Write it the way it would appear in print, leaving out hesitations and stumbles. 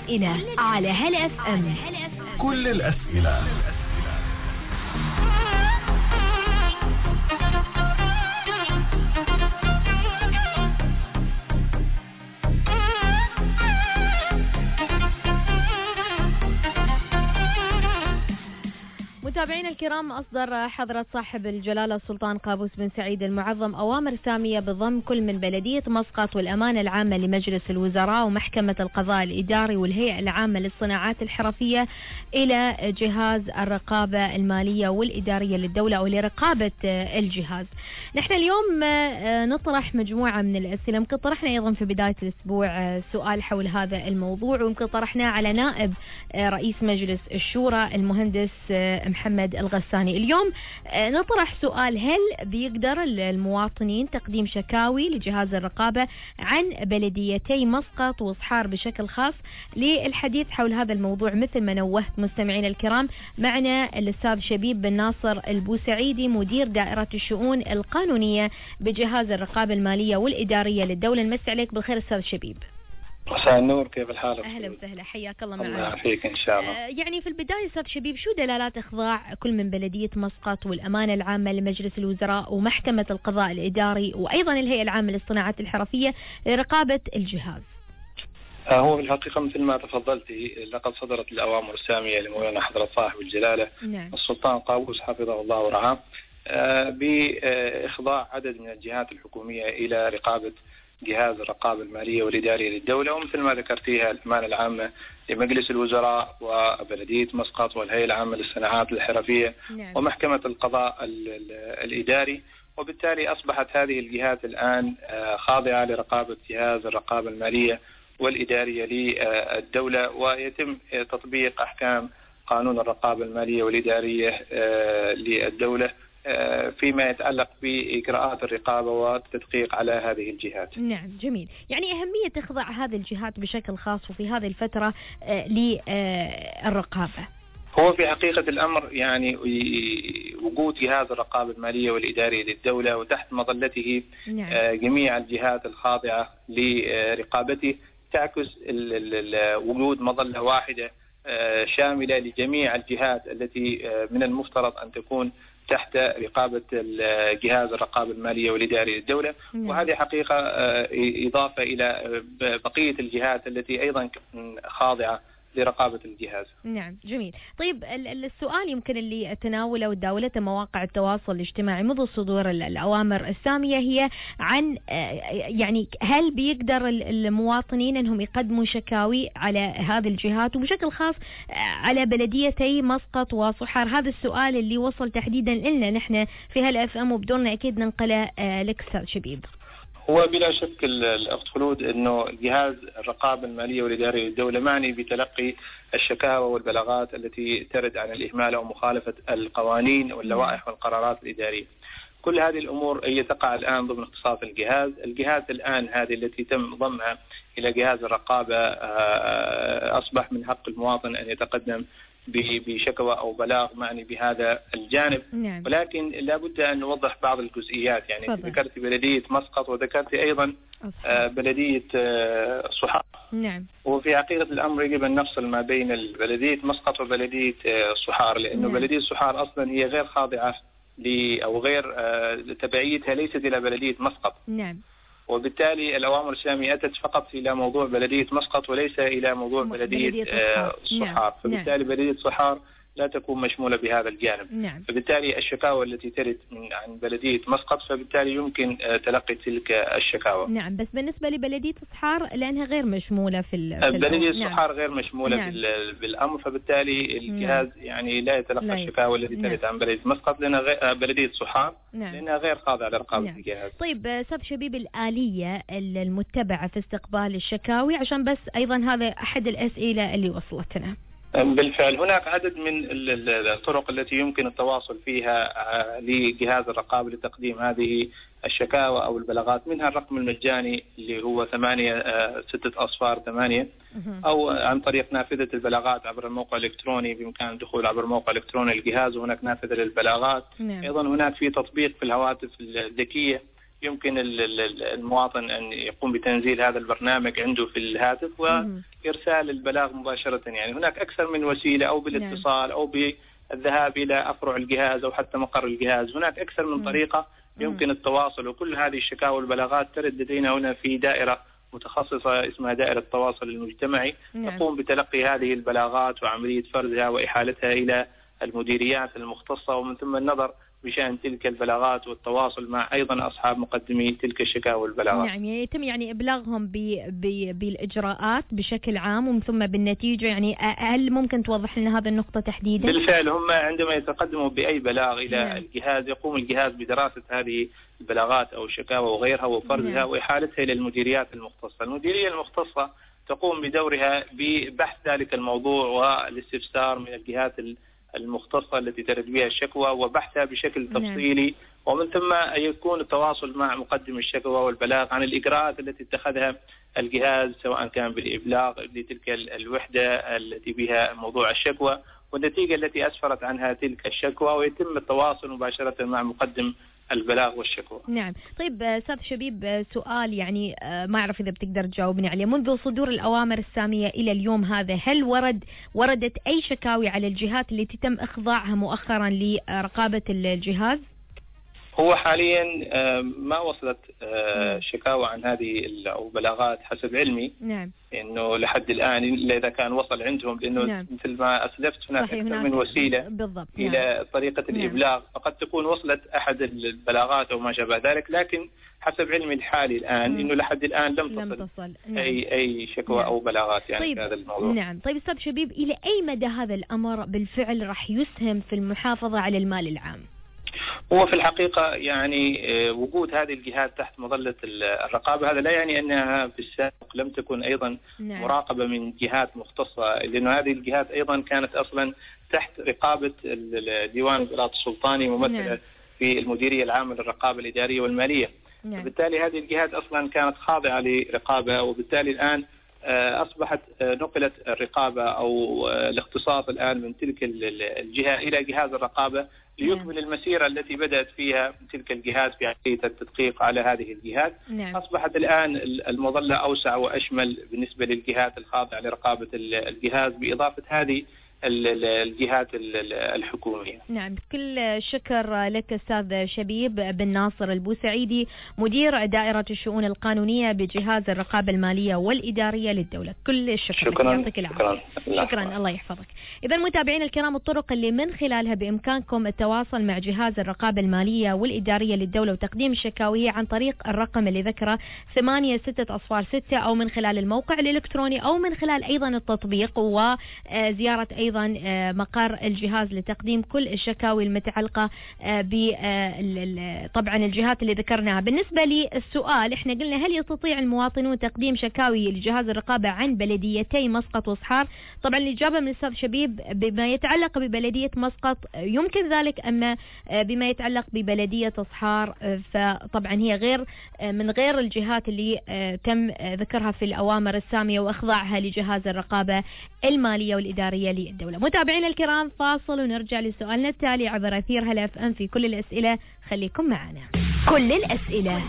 الأسئلة على هلا اف ام. كل الأسئلة. متابعينا الكرام، أصدر حضرة صاحب الجلالة السلطان قابوس بن سعيد المعظم أوامر سامية بضم كل من بلدية مسقط والأمانة العامة لمجلس الوزراء ومحكمة القضاء الإداري والهيئة العامة للصناعات الحرفية إلى جهاز الرقابة المالية والإدارية للدولة أو لرقابة الجهاز. نحن اليوم نطرح مجموعة من الأسئلة، يمكن طرحنا أيضا في بداية الأسبوع سؤال حول هذا الموضوع، ويمكن طرحناه على نائب رئيس مجلس الشورى المهندس محمد الغساني. اليوم نطرح سؤال: هل بيقدر المواطنين تقديم شكاوي لجهاز الرقابة عن بلديتي مسقط وصحار بشكل خاص؟ للحديث حول هذا الموضوع مثل ما نوهت مستمعين الكرام، معنا الأستاذ شبيب بن ناصر البوسعيدي، مدير دائرة الشؤون القانونية بجهاز الرقابة المالية والإدارية للدولة. نمسي عليك بالخير أستاذ شبيب. مساء النور، كيف الحال؟ أهلا وسهلا، حياك الله معنا. الله يعافيك إن شاء الله. يعني في البداية أستاذ شبيب، شو دلالات إخضاع كل من بلدية مسقط والأمانة العامة لمجلس الوزراء ومحكمة القضاء الإداري وأيضا الهيئة العامة للصناعات الحرفية لرقابة الجهاز؟ هو في الحقيقة مثل ما تفضلتي، لقد صدرت الأوامر السامية لمولانا حضرة صاحب الجلالة السلطان قابوس حفظه الله ورعاه بإخضاع عدد من الجهات الحكومية إلى رقابة جهاز الرقابة المالية والإدارية للدولة، ومثل ما ذكرتيها الأمانة العامة لمجلس الوزراء وبلدية مسقط والهيئة العامة للصناعات الحرفية ومحكمة القضاء الإداري. وبالتالي أصبحت هذه الجهات الآن خاضعة لرقابة جهاز الرقابة المالية والإدارية للدولة، ويتم تطبيق أحكام قانون الرقابة المالية والإدارية للدولة فيما يتعلق بإجراءات الرقابة والتدقيق على هذه الجهات. نعم، جميل. يعني أهمية إخضاع هذه الجهات بشكل خاص وفي هذه الفترة للرقابة. هو في حقيقة الأمر يعني وجود جهاز الرقابة المالية والإدارية للدولة وتحت مظلته جميع الجهات الخاضعة لرقابته تعكس وجود مظلة واحدة شاملة لجميع الجهات التي من المفترض أن تكون تحت رقابة جهاز الرقابة المالية والإدارية للدولة. وهذه حقيقة إضافة إلى بقية الجهات التي أيضا خاضعة لرقابة الجهاز. نعم، جميل. طيب السؤال يمكن اللي تناوله وداولته مواقع التواصل الاجتماعي منذ صدور الأوامر السامية هي عن يعني هل بيقدر المواطنين أنهم يقدموا شكاوي على هذه الجهات وبشكل خاص على بلديتي مسقط وصحار؟ هذا السؤال اللي وصل تحديدا لنا نحن في هلا اف ام، وبدورنا أكيد ننقله لك أستاذ شبيب. هو بلا شك الأخت خلود أنه جهاز الرقابة المالية والإدارية للدولة معني بتلقي الشكاوى والبلاغات التي ترد عن الإهمال أو مخالفة القوانين واللوائح والقرارات الإدارية. كل هذه الأمور هي تقع الآن ضمن اختصاص الجهاز الآن هذه التي تم ضمها إلى جهاز الرقابة أصبح من حق المواطن أن يتقدم بشكوى أو بلاغ معني بهذا الجانب. ولكن لابد أن نوضح بعض الجزئيات. يعني ذكرت بلدية مسقط وذكرت أيضا بلدية صحار. وفي حقيقة الأمر يجب أن نفصل ما بين بلدية مسقط وبلدية صحار، لأنه بلدية صحار أصلا هي غير خاضعة أو غير تبعيتها ليست إلى بلدية مسقط. وبالتالي الأوامر السامية أتت فقط إلى موضوع بلدية مسقط وليس إلى موضوع بلدية صحار. فبالتالي بلدية صحار لا تكون مشمولة بهذا الجانب. فبالتالي الشكاوى التي ترد عن بلدية مسقط فبالتالي يمكن تلقي تلك الشكاوى. نعم، بس بالنسبة لبلدية صحار لأنها غير مشمولة في بلدية صحار غير مشمولة بالأمر، فبالتالي الجهاز يعني لا يتلقى الشكاوى التي ترد عن بلدية مسقط لأنها بلدية صحار لأنها غير خاضعة لرقابة الجهاز. طيب أستاذ شبيب، الآلية المتبعة في استقبال الشكاوي، عشان بس أيضا هذا أحد الأسئلة اللي وصلتنا. بالفعل هناك عدد من الطرق التي يمكن التواصل فيها لجهاز الرقابة لتقديم هذه الشكاوى أو البلاغات، منها الرقم المجاني اللي هو 8 أو عن طريق نافذة البلاغات عبر الموقع الإلكتروني، بإمكان الدخول عبر الموقع الإلكتروني للجهاز وهناك نافذة للبلاغات. أيضا هناك في تطبيق في الهواتف الذكية يمكن المواطن أن يقوم بتنزيل هذا البرنامج عنده في الهاتف وإرسال البلاغ مباشرة. يعني هناك أكثر من وسيلة، أو بالاتصال أو بالذهاب إلى أفرع الجهاز أو حتى مقر الجهاز. هناك أكثر من طريقة يمكن التواصل، وكل هذه الشكاوى والبلاغات ترد لدينا هنا في دائرة متخصصة اسمها دائرة التواصل المجتمعي، تقوم بتلقي هذه البلاغات وعملية فرزها وإحالتها إلى المديريات المختصة، ومن ثم النظر بشأن تلك البلاغات والتواصل مع أيضا أصحاب مقدمي تلك الشكاوى والبلاغات. نعم، يتم إبلاغهم بالإجراءات بشكل عام ومن ثم بالنتيجة. يعني هل ممكن توضح لنا هذه النقطة تحديدا؟ بالفعل هم عندما يتقدموا بأي بلاغ إلى الجهاز، يقوم الجهاز بدراسة هذه البلاغات أو الشكاوى وغيرها وفرزها وإحالتها إلى المديريات المختصة. المديرية المختصة تقوم بدورها ببحث ذلك الموضوع والاستفسار من الجهات المختصة التي ترد بها الشكوى وبحثها بشكل تفصيلي، ومن ثم يكون التواصل مع مقدم الشكوى والبلاغ عن الإجراءات التي اتخذها الجهاز، سواء كان بالإبلاغ لتلك الوحدة التي بها موضوع الشكوى والنتيجة التي أسفرت عنها تلك الشكوى، ويتم التواصل مباشرة مع مقدم البلاغ والشكوى. نعم. طيب أستاذ شبيب، سؤال يعني ما أعرف إذا بتقدر تجاوبني عليه. منذ صدور الأوامر السامية إلى اليوم هذا، هل وردت أي شكاوي على الجهات التي تم إخضاعها مؤخرا لرقابة الجهاز؟ هو حاليا ما وصلت شكاوى عن هذه أو بلاغات حسب علمي. نعم. إنه لحد الآن إلا إذا كان وصل عندهم، لأنه مثل ما أسلفت هناك أكثر من وسيلة بالضبط. إلى طريقة الإبلاغ، فقد تكون وصلت أحد البلاغات أو ما شابه ذلك، لكن حسب علمي الحالي الآن إنه لحد الآن لم تصل أي شكوى أو بلاغات يعني في هذا الموضوع. نعم. طيب أستاذ شبيب، إلى أي مدى هذا الأمر بالفعل راح يسهم في المحافظة على المال العام؟ هو في الحقيقة يعني وجود هذه الجهات تحت مظلة الرقابة هذا لا يعني أنها في السابق لم تكن أيضا مراقبة من جهات مختصة، لأن هذه الجهات أيضا كانت أصلا تحت رقابة ديوان القضاء السلطاني ممثلة في المديرية العامة للرقابة الإدارية والمالية. وبالتالي هذه الجهات أصلا كانت خاضعة لرقابة، وبالتالي الآن أصبحت نقلت الرقابة أو الاختصاص الآن من تلك الجهة إلى جهاز الرقابة ليكمل المسيرة التي بدأت فيها تلك الجهات في عملية التدقيق على هذه الجهات. أصبحت الآن المظلة أوسع وأشمل بالنسبة للجهات الخاضعة لرقابة الجهاز بإضافة هذه الجهات الحكومية. نعم، كل شكر لك أستاذ شبيب بن ناصر البوسعيدي، مدير دائرة الشؤون القانونية بجهاز الرقابة المالية والإدارية للدولة. كل الشكر لك، يعطيك العافية. شكرا، الله يحفظك. إذا متابعينا الكرام، الطرق اللي من خلالها بإمكانكم التواصل مع جهاز الرقابة المالية والإدارية للدولة وتقديم الشكاوي عن طريق الرقم اللي ذكره 8666، أو من خلال الموقع الإلكتروني، أو من خلال أيضا التطبيق، وزيارة أيضا مقر الجهاز لتقديم كل الشكاوي المتعلقة طبعا الجهات اللي ذكرناها. بالنسبة للسؤال، احنا قلنا هل يستطيع المواطنون تقديم شكاوي لجهاز الرقابة عن بلديتي مسقط وصحار؟ طبعا الإجابة من الأستاذ شبيب بما يتعلق ببلدية مسقط يمكن ذلك، أما بما يتعلق ببلدية صحار فطبعا هي من غير الجهات اللي تم ذكرها في الأوامر السامية وإخضاعها لجهاز الرقابة المالية والإدارية للدولة. متابعينا الكرام، فاصل ونرجع لسؤالنا التالي عبر أثير هلا FM في كل الأسئلة. خليكم معنا. كل الأسئلة